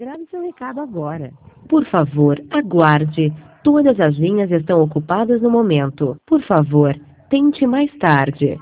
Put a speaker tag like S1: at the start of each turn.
S1: Grave seu recado agora. Por favor, aguarde. Todas as linhas estão ocupadas no momento. Por favor, tente mais tarde.